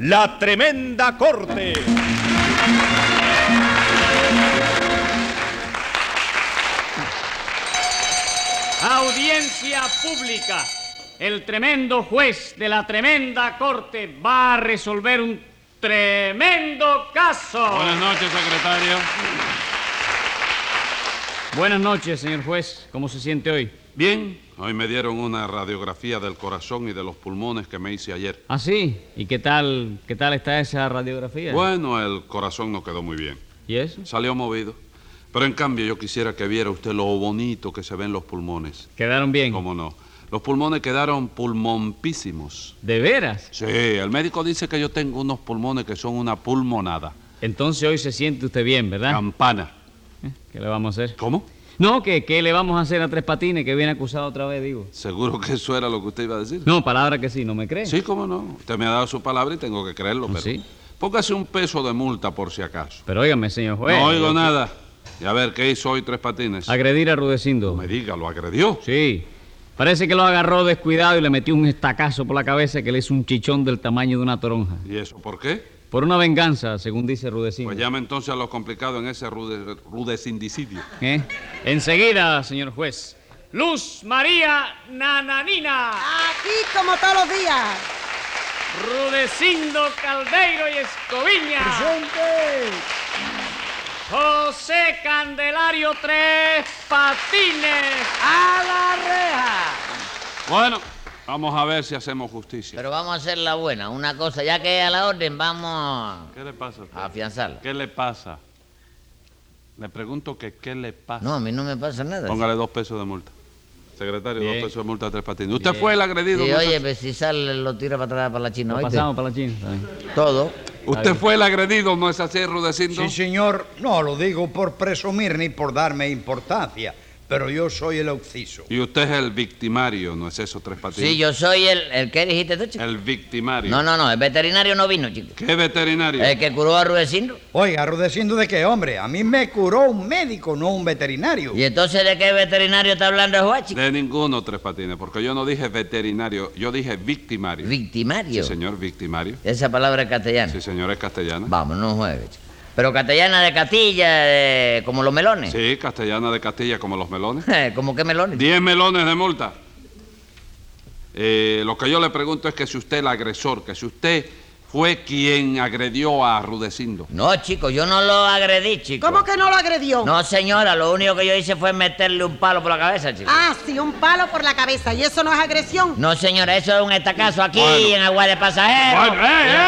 La Tremenda Corte. Audiencia pública. El tremendo juez de la tremenda corte va a resolver un tremendo caso. Buenas noches, secretario. Buenas noches, señor juez. ¿Cómo se siente hoy? Bien, hoy me dieron una radiografía del corazón y de los pulmones que me hice ayer. ¿Ah, sí? ¿Y qué tal está esa radiografía? Bueno, el corazón no quedó muy bien. ¿Y eso? Salió movido. Pero en cambio yo quisiera que viera usted lo bonito que se ven los pulmones. ¿Quedaron bien? ¿Cómo no? Los pulmones quedaron pulmonpísimos. ¿De veras? Sí, el médico dice que yo tengo unos pulmones que son una pulmonada. Entonces hoy se siente usted bien, ¿verdad? Campana. ¿Qué le vamos a hacer? ¿Cómo? No, ¿qué le vamos a hacer a Tres Patines que viene acusado otra vez, digo? ¿Seguro que eso era lo que usted iba a decir? No, palabra que sí, ¿no me cree? Sí, cómo no. Usted me ha dado su palabra y tengo que creerlo, pero... ¿Sí? Póngase un peso de multa por si acaso. Pero óigame, señor juez. No oigo nada. Y a ver, ¿qué hizo hoy Tres Patines? Agredir a Rudecindo. No me diga, ¿lo agredió? Sí. Parece que lo agarró descuidado y le metió un estacazo por la cabeza que le hizo un chichón del tamaño de una toronja. ¿Y eso por qué? Por una venganza, según dice Rudecindo. Pues llame entonces a lo complicado en ese rudecindicidio. Enseguida, señor juez. Luz María Nananina. Aquí como todos los días. Rudecindo Caldeiro y Escoviña. ¡Presente! José Candelario Tres Patines. ¡A la reja! Bueno, vamos a ver si hacemos justicia. Pero vamos a hacer la buena. Una cosa, ya que es a la orden, vamos ¿Qué le pasa a usted? a afianzarla. ¿Qué le pasa? Le pregunto que qué le pasa. No, a mí no me pasa nada. Póngale 2 pesos de multa. Secretario, Bien. 2 pesos de multa a Tres Patines. ¿Usted fue el agredido? Sí, ¿no? oye, pues si sale, lo tira para atrás para la China. Lo ¿oíste? pasamos para la China. Todo. ¿Usted fue el agredido, no es así, Rudecindo? Sí, señor. No lo digo por presumir ni por darme importancia, pero yo soy el occiso. Y usted es el victimario, ¿no es eso, Tres Patines? Sí, yo soy el ¿qué dijiste tú, chico? El victimario. No, el veterinario no vino, chico. ¿Qué veterinario? El que curó a Rudecindo. Oiga, Rudecindo, ¿de qué, hombre? A mí me curó un médico, no un veterinario. ¿Y entonces de qué veterinario está hablando el juez, chico? De ninguno, Tres Patines, porque yo no dije veterinario, yo dije victimario. Victimario. Sí, señor, victimario. Esa palabra es castellana. Sí, señor, es castellana. Vamos, no juegue, chico. Pero castellana de Castilla, como los melones. Sí, castellana de Castilla, como los melones. ¿Cómo qué melones? 10 melones de multa. Lo que yo le pregunto es que si usted es el agresor, que si usted fue quien agredió a Rudecindo. No, chico, yo no lo agredí, chico. ¿Cómo que no lo agredió? No, señora, lo único que yo hice fue meterle un palo por la cabeza, chico. Ah, sí, un palo por la cabeza. ¿Y eso no es agresión? No, señora, eso es un estacazo aquí Bueno. en Agua de Pasajeros. Bueno,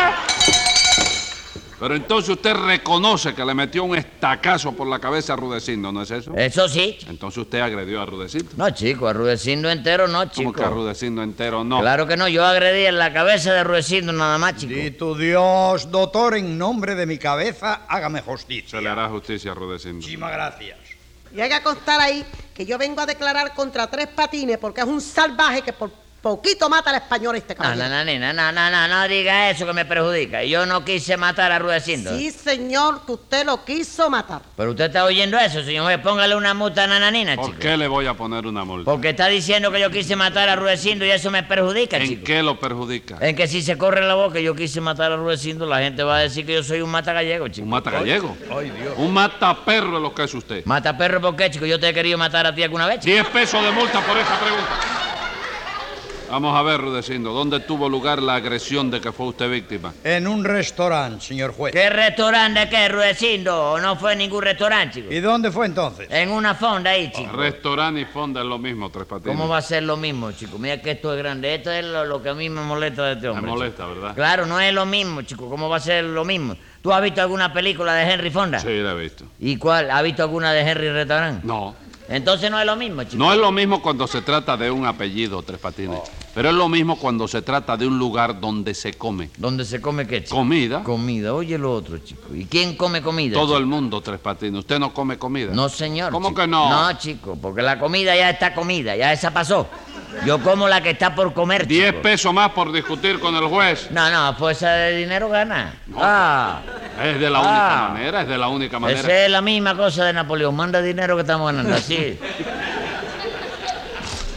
Pero entonces usted reconoce que le metió un estacazo por la cabeza a Rudecindo, ¿no es eso? Eso sí. Entonces usted agredió a Rudecindo. No, chico, a Rudecindo entero no, chico. ¿Cómo que a Rudecindo entero no? Claro que no, yo agredí en la cabeza de Rudecindo nada más, chico. Bendito Dios, doctor, en nombre de mi cabeza, hágame justicia. Se le hará justicia a Rudecindo. Muchísimas gracias. Y hay que constar ahí que yo vengo a declarar contra Tres Patines porque es un salvaje que por poquito mata al español este No, caballero. no diga eso que me perjudica. Yo no quise matar a Rudecindo. Sí, señor, que usted lo quiso matar. Pero usted está oyendo eso, señor juez. Póngale una multa a Nananina, ¿Por chico. qué le voy a poner una multa? Porque está diciendo que yo quise matar a Rudecindo y eso me perjudica, ¿En chico. qué lo perjudica? En que si se corre la boca que yo quise matar a Rudecindo, la gente va a decir que yo soy un mata gallego, chico. ¿Un mata gallego? Ay, Dios. Un mata perro es lo que es usted. ¿Mata perro por qué, chico? Yo te he querido matar a ti alguna vez, chico. 10 pesos de multa por esa pregunta. Vamos a ver, Rudecindo, ¿dónde tuvo lugar la agresión de que fue usted víctima? En un restaurante, señor juez. ¿Qué restaurante de qué, Rudecindo? No fue ningún restaurante, chico. ¿Y dónde fue entonces? En una fonda ahí, chico. Restaurante y fonda es lo mismo, Tres Patines. ¿Cómo va a ser lo mismo, chico? Mira que esto es grande. Esto es lo que a mí me molesta de este Me hombre. molesta, chico. ¿verdad? Claro, no es lo mismo, chico. ¿Cómo va a ser lo mismo? ¿Tú has visto alguna película de Henry Fonda? Sí, la he visto. ¿Y cuál? ¿Has visto alguna de Henry Restaurant? No. Entonces no es lo mismo, chico. No es lo mismo cuando se trata de un apellido, Tres Patines. Pero es lo mismo cuando se trata de un lugar donde se come. ¿Dónde se come qué, chico? ¿Comida? Comida. Oye lo otro, chico. ¿Y quién come comida? Todo chico? el mundo, Tres Patines. ¿Usted no come comida? No, señor. ¿Cómo chico. que no? No, chico, porque la comida ya está comida. Ya esa pasó. Yo como la que está por comer, 10 chico. pesos más por discutir con el juez. No, pues esa de dinero gana. Es de la única manera, es de la única manera. Esa es la misma cosa de Napoleón. Manda dinero que estamos ganando, así.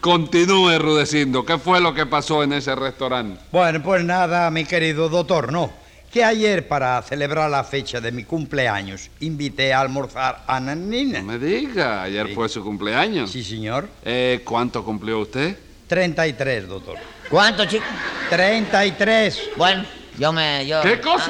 Continúe, Rudecindo. ¿Qué fue lo que pasó en ese restaurante? Bueno, pues nada, mi querido doctor, no. Que ayer, para celebrar la fecha de mi cumpleaños, invité a almorzar a Nananina. No me diga, ayer Sí. fue su cumpleaños. Sí, señor. ¿Cuánto cumplió usted? 33, doctor. ¿Cuánto, chico? 33. Bueno, yo... ¿Qué cosa?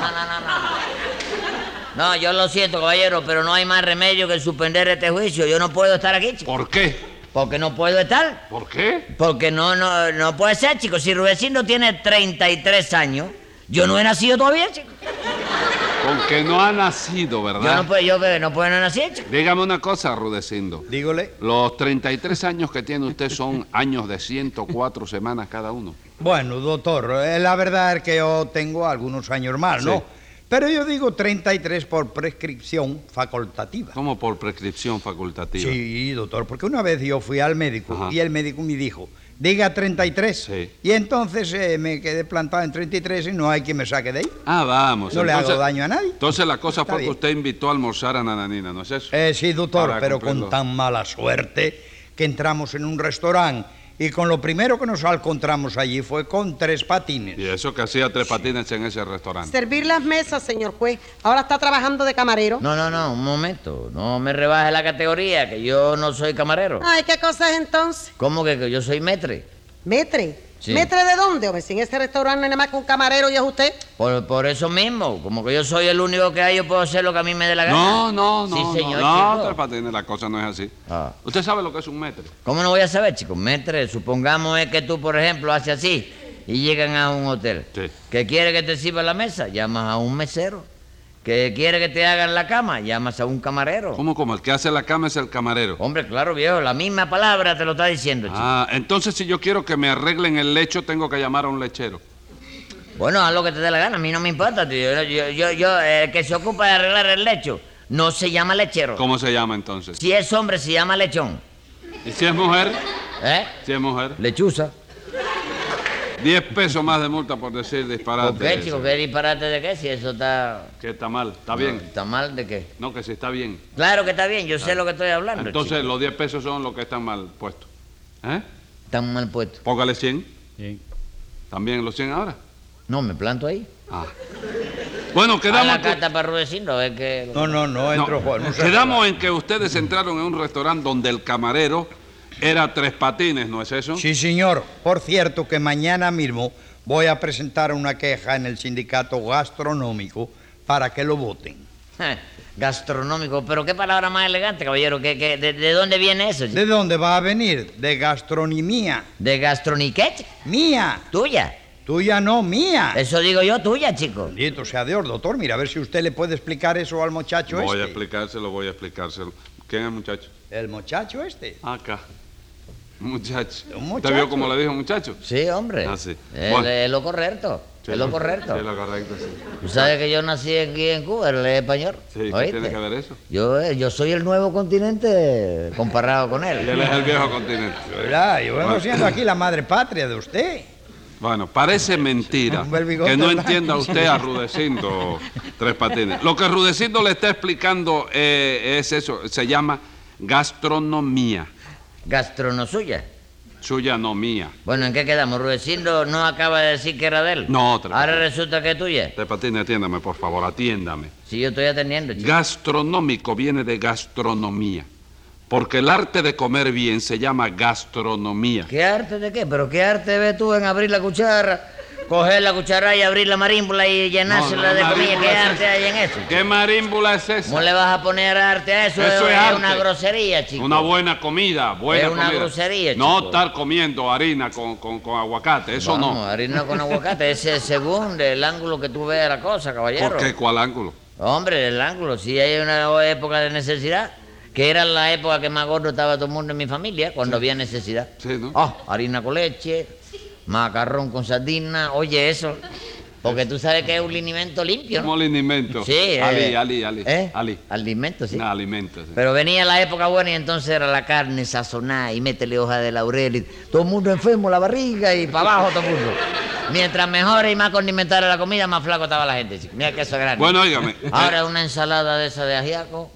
No, yo lo siento, caballero, pero no hay más remedio que suspender este juicio. Yo no puedo estar aquí, chico. ¿Por qué? Porque no puedo estar. ¿Por qué? Porque no puede ser, chico. Si Rudecindo tiene 33 años, yo no he nacido todavía, chico. Porque no ha nacido, ¿verdad? Yo no puedo no nacer, chico. Dígame una cosa, Rudecindo. Dígole. Los 33 años que tiene usted son años de 104 semanas cada uno. Bueno, doctor, la verdad es que yo tengo algunos años más, ¿no? Sí. Pero yo digo 33 por prescripción facultativa. ¿Cómo por prescripción facultativa? Sí, doctor, porque una vez yo fui al médico Ajá. y el médico me dijo, diga 33. Sí. Y entonces me quedé plantado en 33 y no hay quien me saque de ahí. Ah, vamos. No le hago daño a nadie. Entonces la cosa Está fue que bien. usted invitó a almorzar a Nananina, ¿no es eso? Sí, doctor, Para pero cumplirlo. con tan mala suerte que entramos en un restaurante y con lo primero que nos encontramos allí fue con 3 patines. Y eso que hacía 3 patines en ese restaurante. Servir las mesas, señor juez. Ahora está trabajando de camarero. No, un momento. No me rebaje la categoría, que yo no soy camarero. Ay, ¿qué cosa es entonces? ¿Cómo que yo soy metre? ¿Metre? Sí. ¿Metre de dónde? Hombre, si en ese restaurante no hay nada más que un camarero y es usted. Por eso mismo, como que yo soy el único que hay, yo puedo hacer lo que a mí me dé la gana. No, Sí, señor, no, chico. 3 patines, la cosa no es así. Ah. ¿Usted sabe lo que es un metre? ¿Cómo no voy a saber, chico? Metre, supongamos es que tú, por ejemplo, haces así y llegan a un hotel. Sí. ¿Que quiere que te sirva la mesa? Llamas a un mesero. ¿Que quiere que te hagan la cama? Llamas a un camarero. ¿Cómo? El que hace la cama es el camarero. Hombre, claro, viejo, la misma palabra te lo está diciendo, chico. Ah, entonces si yo quiero que me arreglen el lecho, tengo que llamar a un lechero. Bueno, haz lo que te dé la gana, a mí no me importa, tío. El que se ocupa de arreglar el lecho no se llama lechero. ¿Cómo se llama entonces? Si es hombre, se llama lechón. ¿Y si es mujer? ¿Eh? Si es mujer. Lechuza. 10 pesos más de multa por decir disparate. ¿Por qué, chico? ¿Qué disparate de qué? Si eso está... Que está mal, está bien. ¿Está mal de qué? No, que si está bien. Claro que está bien, yo sé lo que estoy hablando, Entonces chico. los 10 pesos son los que están mal puestos. ¿Eh? Están mal puestos. Póngale 100. ¿También los 100 ahora? No, me planto ahí. Ah. Bueno, A quedamos, la carta para Rudecindo, es que... No, entro, Juan. No se quedamos en que ustedes entraron en un restaurante donde el camarero era 3 patines, ¿no es eso? Sí, señor. Por cierto, que mañana mismo voy a presentar una queja en el sindicato gastronómico para que lo voten. Gastronómico, pero qué palabra más elegante, caballero. ¿De dónde viene eso, chico? ¿De dónde va a venir? De gastronomía. ¿De gastroniquet? Mía. ¿Tuya? Tuya no, mía. Eso digo yo, tuya, chico. Bendito sea Dios, doctor. Mira, a ver si usted le puede explicar eso al muchacho Voy a este. voy a explicárselo. ¿Quién es el muchacho? El muchacho este. Acá. Muchacho. Un muchacho. ¿Usted vio cómo le dijo muchacho? Sí, hombre. Ah, sí. Es, Bueno. es lo correcto. Sí, es lo correcto. Sí, lo correcto, sí. Tú sabes que yo nací aquí en Cuba, el español. Sí, ¿qué ¿oíste? tiene que ver eso? Yo soy el nuevo continente comparado con Y él él. es el viejo continente. ¿Verdad? Yo vengo siendo aquí la madre patria de usted. Bueno, parece mentira Un bel bigote que no blanco. entienda usted a Rudecindo 3 patines. Lo que Rudecindo le está explicando es eso, se llama gastronomía. Gastrono suya. Suya, no mía. Bueno, ¿en qué quedamos? Rudecindo no acaba de decir que era de él. No, Tres Ahora Patines. resulta que es tuya. 3 patines, atiéndame, por favor, atiéndame. Si yo estoy atendiendo, chico. Gastronómico viene de gastronomía, porque el arte de comer bien se llama gastronomía. ¿Qué arte de qué? ¿Pero qué arte ves tú en abrir la cuchara, coger la cuchara y abrir la marímbula y llenársela No, de comida? marímbula ¿Qué es arte hay en eso? ¿Qué marímbula es esa? ¿Cómo le vas a poner arte a eso? Eso es es arte. una grosería, chico. Una buena comida, buena Es una comida. grosería, No chico. estar comiendo harina con aguacate, eso Vamos, no. harina con aguacate, ese es según el ángulo que tú veas la cosa, caballero. ¿Por qué? ¿Cuál ángulo? Hombre, el ángulo, si hay una época de necesidad, que era la época que más gordo estaba todo el mundo en mi familia, cuando había necesidad. Sí, ¿no? Harina con leche, macarrón con sardina, oye eso, porque tú sabes que es un alimento limpio, ¿no? Como alimento. Sí, Ali. ¿Eh? Ali. Alimento, sí. No, alimento, sí. Pero venía la época buena y entonces era la carne sazonada y métele hoja de laurel y todo el mundo enfermo, la barriga y para abajo todo el mundo. Mientras mejor y más condimentada la comida, más flaco estaba la gente, chico. Mira que eso es grande. Bueno, óigame. Ahora una ensalada de esa de ajiaco.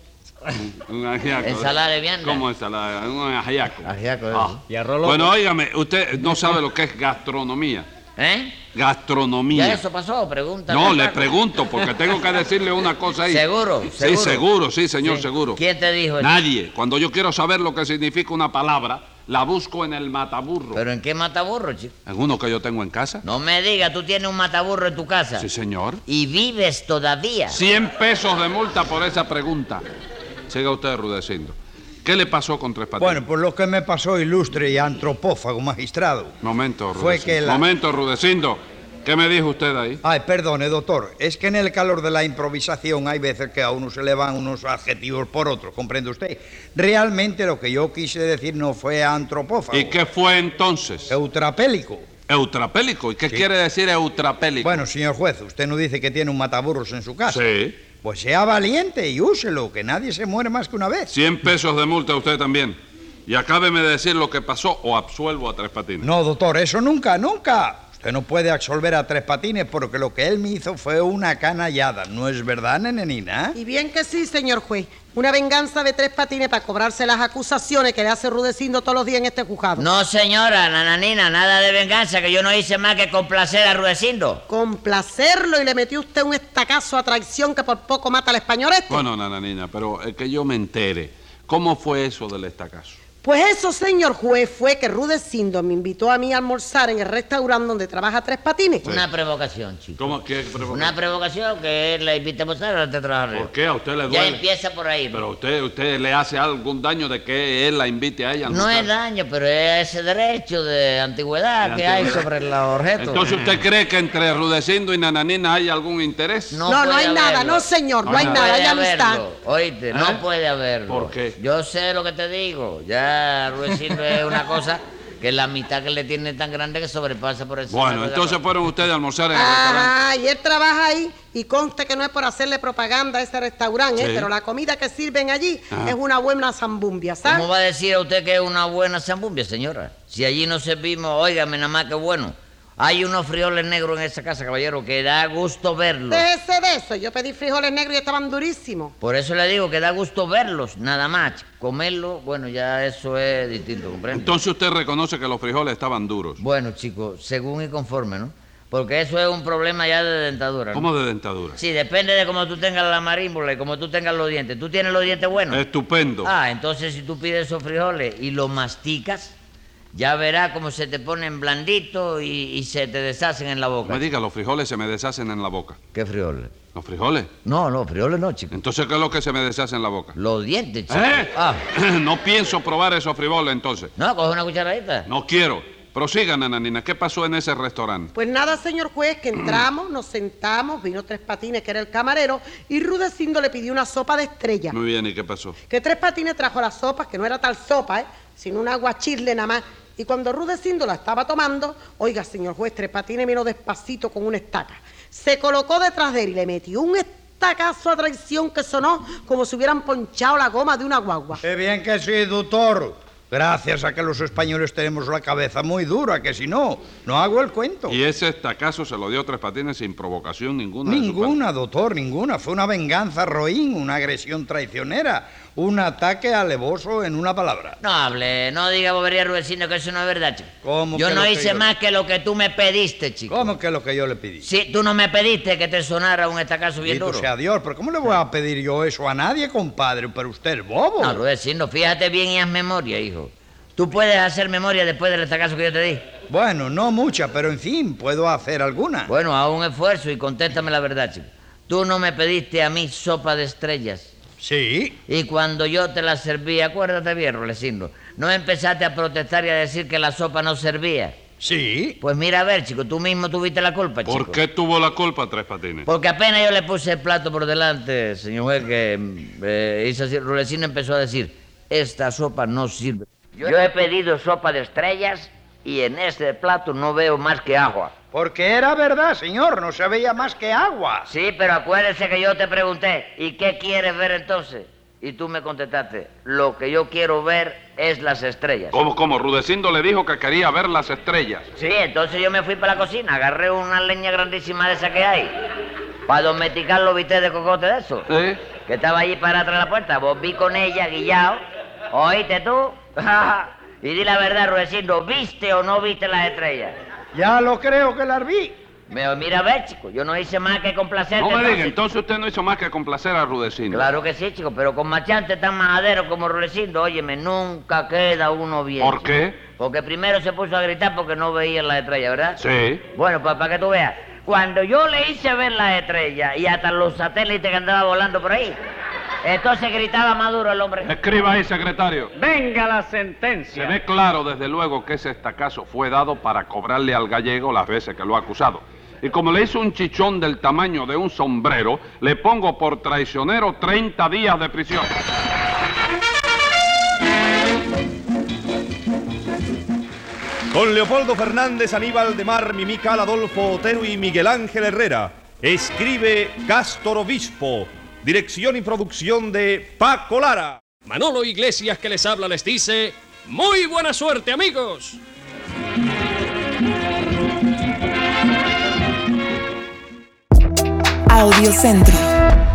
Un ajiaco. Ensalada de vianda. ¿Cómo ensalada? Un ajiaco. Ajiaco, Ah. Y arroz loco. Bueno, óigame, usted no sabe lo que es gastronomía. ¿Eh? Gastronomía. ¿Ya eso pasó? Pregúntame. No, le Paco. pregunto, porque tengo que decirle una cosa ahí. ¿Seguro? Sí, seguro, sí, señor, Sí. seguro. ¿Quién te dijo eso? Nadie. Cuando yo quiero saber lo que significa una palabra, la busco en el mataburro. ¿Pero en qué mataburro, chico? ¿En uno que yo tengo en casa? No me digas, tú tienes un mataburro en tu casa. Sí, señor. ¿Y vives todavía? 100 pesos de multa por esa pregunta. Siga usted, Rudecindo. ¿Qué le pasó con Tres Patines? Bueno, pues lo que me pasó, ilustre y antropófago magistrado. Momento, Rudecindo. Fue que la- Momento, Rudecindo. ¿Qué me dijo usted ahí? Ay, perdone, doctor. Es que en el calor de la improvisación hay veces que a uno se le van unos adjetivos por otros, ¿comprende usted? Realmente lo que yo quise decir no fue antropófago. ¿Y qué fue entonces? Eutrapélico. Eutrapélico. ¿Y qué quiere decir eutrapélico? Bueno, señor juez, usted no dice que tiene un mataburros en su casa. Sí. Pues sea valiente y úselo, que nadie se muere más que una vez. 100 pesos de multa a usted también. Y acábeme de decir lo que pasó o absuelvo a Tres Patines. No, doctor, eso nunca, nunca. Usted no puede absolver a Tres Patines porque lo que él me hizo fue una canallada. ¿No es verdad, nenenina? Y bien que sí, señor juez. Una venganza de Tres Patines para cobrarse las acusaciones que le hace Rudecindo todos los días en este juzgado. No, señora, nananina, nada de venganza, que yo no hice más que complacer a Rudecindo. Complacerlo y le metió usted un estacazo a traición que por poco mata al español este. Bueno, nananina, pero que yo me entere. ¿Cómo fue eso del estacazo? Pues eso, señor juez, fue que Rudecindo me invitó a mí a almorzar en el restaurante donde trabaja Tres Patines. Una provocación, chico. ¿Cómo que Una provocación que él la invita a almorzar antes de trabajar. ¿Por qué? ¿A usted le Ya duele? empieza por ahí. Pero usted le hace algún daño de que él la invite a ella. a No almorzar. es daño, pero es ese derecho de antigüedad De que hay antigüedad. sobre los objetos. Entonces, ¿usted cree que entre Rudecindo y Nananina hay algún interés? No puede hay nada, haberlo. no señor, no hay No nada, hay puede amistad. haberlo. Oíste, no puede haberlo. ¿Por qué? Yo sé lo que te digo. Ya Rudecindo es una cosa que la mitad que le tiene es tan grande que sobrepasa por encima. Bueno, de- entonces fueron ustedes a almorzar en el restaurante. Ah, y él trabaja ahí y conste que no es por hacerle propaganda a ese restaurante, Sí. pero la comida que sirven allí Ajá. es una buena zambumbia, ¿sabes? ¿Cómo va a decir a usted que es una buena zambumbia, señora? Si allí no servimos, óigame nada más que bueno. Hay unos frijoles negros en esa casa, caballero, que da gusto verlos. Déjese de eso, yo pedí frijoles negros y estaban durísimos. Por eso le digo que da gusto verlos, nada más. Comerlos, bueno, ya eso es distinto, ¿comprende? Entonces usted reconoce que los frijoles estaban duros. Bueno, chicos, según y conforme, ¿no? Porque eso es un problema ya de dentadura, ¿no? ¿Cómo de dentadura? Sí, depende de cómo tú tengas la marímbula y cómo tú tengas los dientes. ¿Tú tienes los dientes buenos? Estupendo. Ah, entonces si tú pides esos frijoles y los masticas, ya verás cómo se te ponen blanditos y se te deshacen en la boca. Me diga, los frijoles se me deshacen en la boca. ¿Qué frijoles? ¿Los frijoles? No, frijoles no, chicos. Entonces, ¿qué es lo que se me deshace en la boca? Los dientes, chicos. ¿Eh? Ah, No pienso probar esos frijoles entonces. no, coge una cucharadita. No quiero. Prosigan, nananina. ¿Qué pasó en ese restaurante? Pues nada, señor juez, que entramos, nos sentamos, vino Tres Patines, que era el camarero, y Rudecindo le pidió una sopa de estrella. Muy bien, ¿y qué pasó? Que Tres Patines trajo la sopa, que no era tal sopa, sino un aguachirle nada más. Y cuando Rudecindo la estaba tomando, oiga, señor juez, Tres Patines vino despacito con una estaca. Se colocó detrás de él y le metió un estacazo a traición que sonó como si hubieran ponchado la goma de una guagua. Qué bien que sí, doctor. Gracias a que los españoles tenemos la cabeza muy dura, que si no, no hago el cuento. Y ese estacazo se lo dio Tres Patines sin provocación ninguna. de su Ninguna, doctor, ninguna. Fue una venganza roín, una agresión traicionera, un ataque alevoso en una palabra. No hable, no diga bobería, Rudecindo, que eso no es verdad, chico. ¿Cómo Yo que no lo que hice yo- más que lo que tú me pediste, chico. ¿Cómo que lo que yo le pedí? Sí, tú no me pediste que te sonara un estacazo bien Bendito duro. sea Dios, pero ¿cómo le voy a pedir yo eso a nadie, compadre? Pero usted es bobo. No, Rudecindo, fíjate bien y haz memoria, hijo. ¿Tú puedes hacer memoria después del estacazo que yo te di? Bueno, no mucha, pero en fin, puedo hacer alguna. Bueno, haz un esfuerzo y contéstame la verdad, chico. Tú no me pediste a mí sopa de estrellas. Sí. Y cuando yo te la serví, acuérdate bien, Rudecindo, no empezaste a protestar y a decir que la sopa no servía. Sí. Pues mira, a ver, chico, tú mismo tuviste la culpa, chico. ¿Por qué tuvo la culpa Tres Patines? Porque apenas yo le puse el plato por delante, señor juez, que hizo así, Rudecindo empezó a decir, esta sopa no sirve. Yo he pedido sopa de estrellas y en este plato no veo más que agua. Porque era verdad, señor, no se veía más que agua. Sí, pero acuérdese que yo te pregunté, ¿y qué quieres ver entonces? Y tú me contestaste, lo que yo quiero ver es las estrellas. ¿Cómo? Rudecindo le dijo que quería ver las estrellas. Sí, entonces yo me fui para la cocina, agarré una leña grandísima de esa que hay para domesticar los bistecs de cocote de eso. ¿Eh? Que estaba allí para atrás de la puerta. Volví con ella, guillao. ¿Oíste tú? Y di la verdad, Rudecindo, ¿viste o no viste las estrellas? Ya lo creo que las vi. Mira, a ver, chico, yo no hice más que complacerte. No me diga, entonces. entonces usted no hizo más que complacer a Rudecindo. Claro que sí, chico, pero con machantes tan majaderos como Rudecindo, óyeme, nunca queda uno bien. ¿Por chico. qué? Porque primero se puso a gritar porque no veía las estrellas, ¿verdad? Sí. Bueno, pues para que tú veas, cuando yo le hice ver las estrellas y hasta los satélites que andaba volando por ahí, entonces gritaba más duro el hombre. Escriba ahí, secretario. Venga la Se sentencia. ve claro, desde luego, que ese estacazo fue dado para cobrarle al gallego las veces que lo ha acusado. Y como le hizo un chichón del tamaño de un sombrero, le pongo por traicionero 30 días de prisión. Con Leopoldo Fernández, Aníbal de Mar, Mimical, Adolfo Otero y Miguel Ángel Herrera. Escribe Cástor Obispo. Dirección y producción de Paco Lara. Manolo Iglesias, que les habla, les dice: ¡muy buena suerte, amigos! Audiocentro.